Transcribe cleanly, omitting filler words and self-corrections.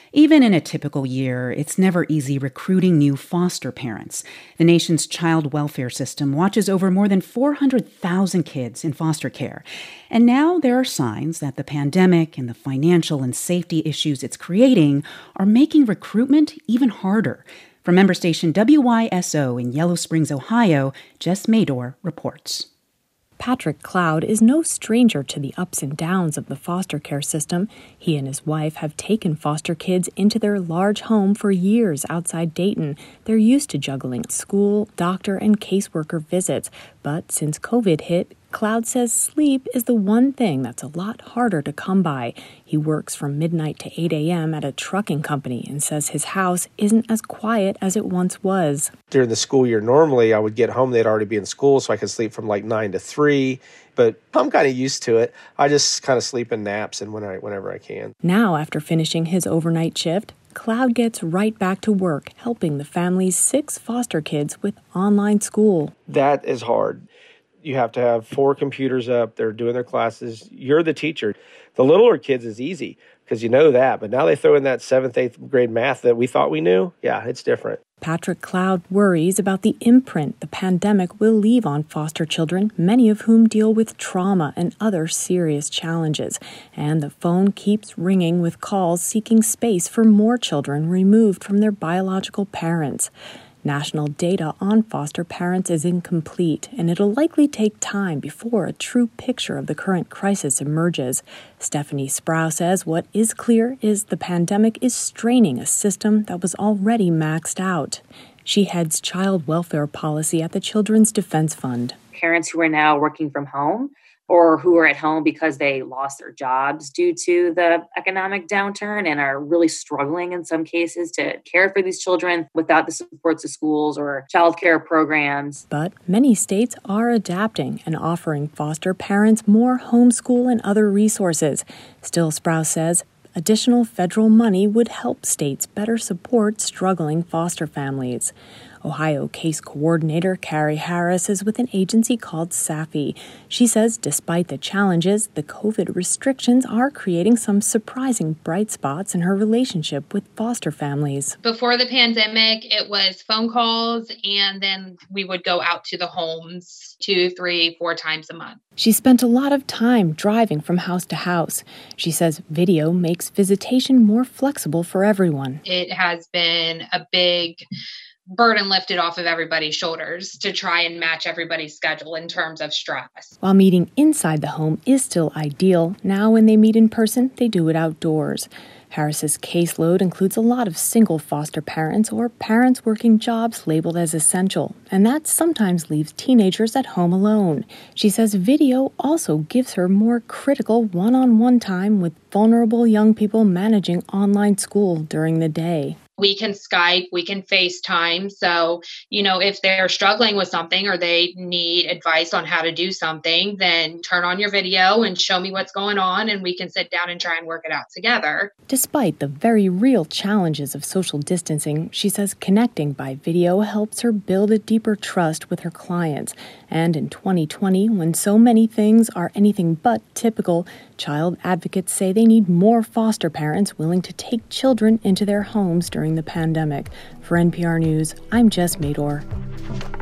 Even in a typical year, it's never easy recruiting new foster parents. The nation's child welfare system watches over more than 400,000 kids in foster care. And now there are signs that the pandemic and the financial and safety issues it's creating are making recruitment even harder. From member station WYSO in Yellow Springs, Ohio, Jess Mador reports. Patrick Cloud is no stranger to the ups and downs of the foster care system. He and his wife have taken foster kids into their large home for years outside Dayton. They're used to juggling school, doctor, and caseworker visits. But since COVID hit, Cloud says sleep is the one thing that's a lot harder to come by. He works from midnight to 8 a.m. at a trucking company and says his house isn't as quiet as it once was. During the school year, normally I would get home, they'd already be in school, so I could sleep from like 9 to 3. But I'm kind of used to it. I just kind of sleep in naps and whenever I can. Now, after finishing his overnight shift, Cloud gets right back to work, helping the family's 6 foster kids with online school. That is hard. You have to have 4 computers up. They're doing their classes. You're the teacher. The littler kids is easy because you know that. But now they throw in that 7th, 8th grade math that we thought we knew. Yeah, it's different. Patrick Cloud worries about the imprint the pandemic will leave on foster children, many of whom deal with trauma and other serious challenges. And the phone keeps ringing with calls seeking space for more children removed from their biological parents. National data on foster parents is incomplete, and it'll likely take time before a true picture of the current crisis emerges. Stephanie Sprouse says what is clear is the pandemic is straining a system that was already maxed out. She heads child welfare policy at the Children's Defense Fund. Parents who are now working from home or who are at home because they lost their jobs due to the economic downturn and are really struggling in some cases to care for these children without the supports of schools or childcare programs. But many states are adapting and offering foster parents more homeschool and other resources. Still, Sprouse says additional federal money would help states better support struggling foster families. Ohio case coordinator Carrie Harris is with an agency called SAFI. She says despite the challenges, the COVID restrictions are creating some surprising bright spots in her relationship with foster families. Before the pandemic, it was phone calls, and then we would go out to the homes 2, 3, 4 times a month. She spent a lot of time driving from house to house. She says video makes visitation more flexible for everyone. It has been a big burden lifted off of everybody's shoulders to try and match everybody's schedule in terms of stress. While meeting inside the home is still ideal, now when they meet in person, they do it outdoors. Harris's caseload includes a lot of single foster parents or parents working jobs labeled as essential, and that sometimes leaves teenagers at home alone. She says video also gives her more critical one-on-one time with vulnerable young people managing online school during the day. We can Skype, we can FaceTime. So, if they're struggling with something or they need advice on how to do something, then turn on your video and show me what's going on, and we can sit down and try and work it out together. Despite the very real challenges of social distancing, she says connecting by video helps her build a deeper trust with her clients. And in 2020, when so many things are anything but typical, child advocates say they need more foster parents willing to take children into their homes during the pandemic. For NPR News, I'm Jess Mador.